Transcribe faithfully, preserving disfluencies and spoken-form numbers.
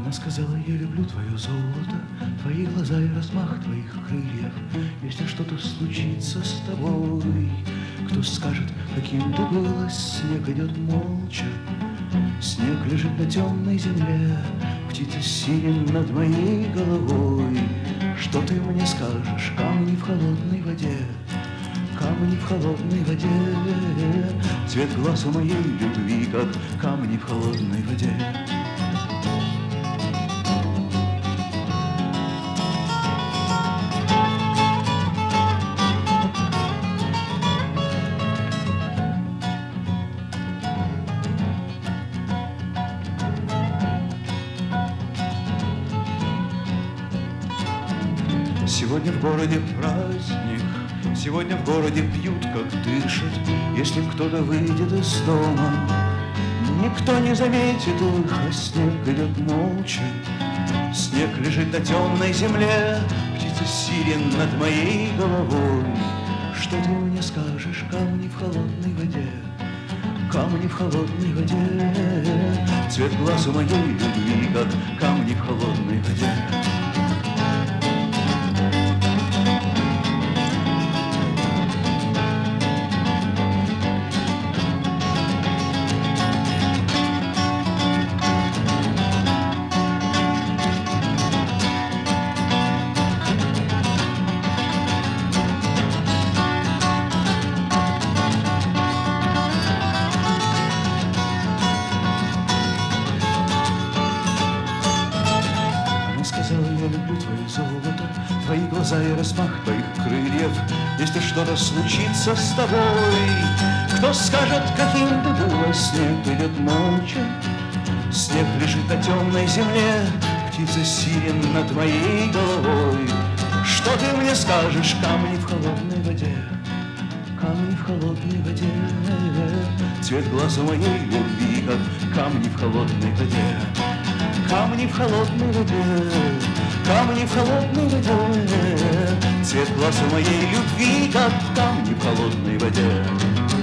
Она сказала: я люблю твое золото, твои глаза и размах твоих крыльев. Если что-то случится с тобой, кто скажет, каким ты была? Снег идет молча, снег лежит на темной земле, птица сирен над моей головой. Что ты мне скажешь? Камни в холодной воде, камни в холодной воде. Цвет глаз у моей любви, как камни в холодной воде. Сегодня в городе праздник, сегодня в городе пьют, как дышат. Если кто-то выйдет из дома, никто не заметит их, а снег идет молча. Снег лежит на темной земле, птица сирен над моей головой. Что ты мне скажешь? Камни в холодной воде, камни в холодной воде. Цвет глаз у моей любви, как камни в холодной воде. Я люблю твое золото, твои глаза и размах твоих крыльев. Если что-то случится с тобой, кто скажет, каким ты была? Снег идет молча, снег лежит на темной земле, птица сирен над моей головой. Что ты мне скажешь? Камни в холодной воде, камни в холодной воде. Цвет глаз у моей любви, как камни в холодной воде. Камни в холодной воде, камни в холодной воде. Цвет глаз у моей любви, как камни в холодной воде.